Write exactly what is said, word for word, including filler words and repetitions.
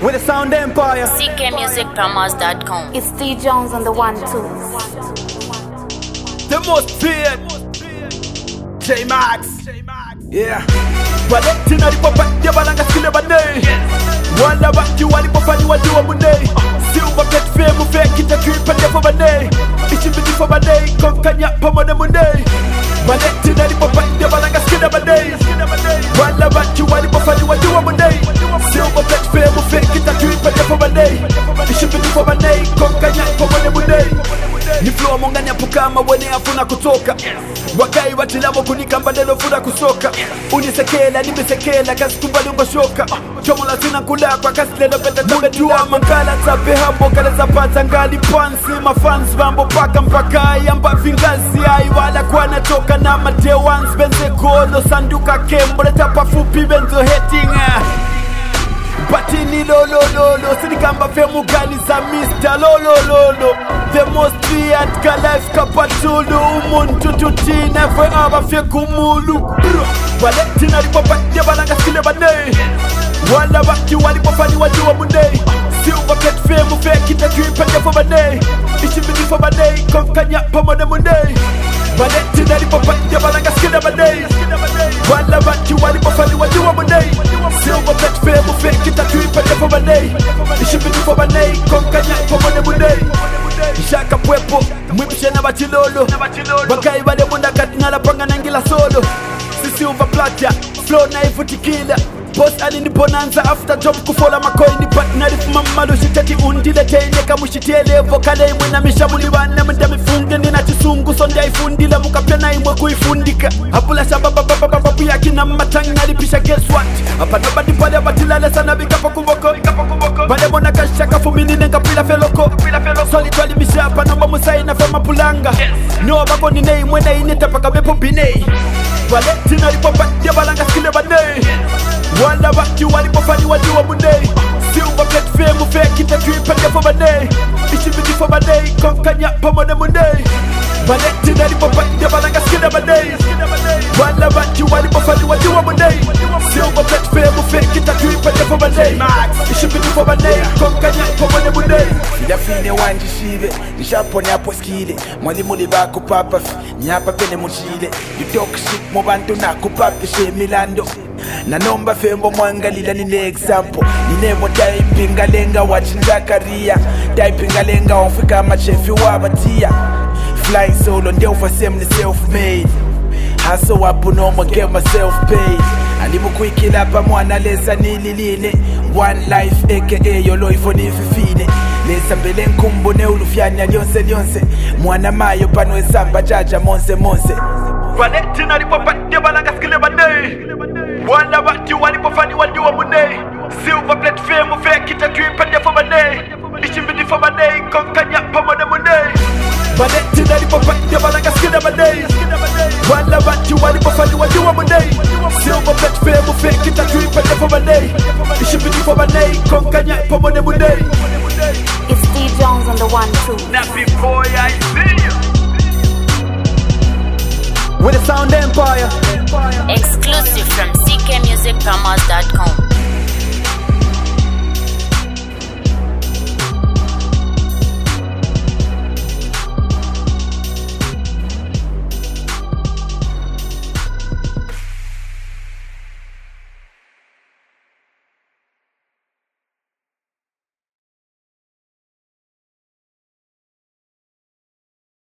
With the Sound Empire. C K music promos dot com. It's D Jones on the one two. The most feared J Max. Yeah. Valentina lipopa ya balanga skile bane. Wala baki walipofani wajua mune. Silver plate fame fake kita kuipa defo bane. Ichibidi fo bane konkanya pamoja mune. Valentina lipopa ya balanga skile bane. Wala baki walipofani wajua mune. Silver plate fame fake kita kuipa defo bane. Ichibidi fo bane konkanya pamoja mune. Ni flow mongani hapo kama wene afuna kutoka. Wakai watilamo kunikamba lelo funa kusoka. Unisekela nimesekela kasi kumbali ungo-shoka. Chomo la zina kula kwa kasi lelo peta tabe dua. Mangala tabe hambo kale zapata ngali pansi. Mafans vambo paka mpaka yamba fingazi. Ai wala kwa natoka na mate ones. Benze golo sanduka kembo leta pafupi benzo hating. Batini lo lo lo lo. Sinikamba femu gani za mister lo lo lo lo. The most feared ka life kapatulu. Umuntu tutina fwe aba fye kumulu. Valentina lipopa ya balanga skile bane. Wala baki walipofani wajua mune. Silver plate fame fake kita kuipa defo bane. Ichibidi fo bane konkanya pamoja mune. Valentina lipopa ya balanga skile bane. Wala baki walipofani wajua mune. Silver plate fame fake kita kuipa defo bane. Ichibidi fo bane konkanya pamoja mune. Ishaka pwepo mwipishe na bachilolo. Wakai wale munda katinala panga nangila solo. Silver plata, flow na ifutikila. Boss alini bonanza after job kufola makoini. Partner if mamalo shitati undile tenyeka mushitiele. Vokale imwe na mishamuli wana mda mifunge. Nina chisungu sonde ifundila mukapya na imwe kuifundika. Hapula shababa baba baba buya kina matanga lipisha guess what. Hapa nobody pale batilale sana bikapo kumboko. Bale mona kasha kafumini nenga pila feloko. Soli twali mishapa nomba musai na fema pulanga. No bako nine imwe na inita paka bepo binei. Valentina lipopa ya balanga skile bane. Wala baki walipofani wajua mune. Silver plate fame fake kita kuipa defo bane. Ichibidi fo bane konkanya pamoja mune. Valentina lipopa ya balanga skile bane. Wala baki walipofani wajua mune. Silver plate fame fake kita kuipa defo bane. Ichibidi fo bane konkanya pamoja mune. Sidafine wanji shive nishapo nyapo skile. Mwalimu libako papa nyapa pene muchile. You talk shit mo bantu na kupape she milando. Na nomba fembo mwangalila nine example. Ninemo typing alenga wachinja career. Typing alenga wafika machefi wabatia. Flying solo ndeo fasemni self-made. Hustle wapu nomo get myself paid. Alimu kuikila pa mwana lesa nililine. One life aka yolo ifo nififine. Lesa mbele nkumbu ne ulufyanya lyonse lyonse. Mwana mayo panwe samba jaja monse monse. Valentina lipopa ya balanga skile bane. Wala baki walipofani wajua mune. Silver plate fame fake kita kuipa defo bane. Ichibidi fo bane konkanya pamoja mune. Valentina lipopa ya balanga skile bane. Wala baki walipofani wajua mune. Silver plate fame fake kita kuipa defo bane. Ichibidi fo bane konkanya pamoja mune. It's D Jones on the one two. Nappy boy I see you. With the Sound Empire. Exclusive from C K music promos dot com.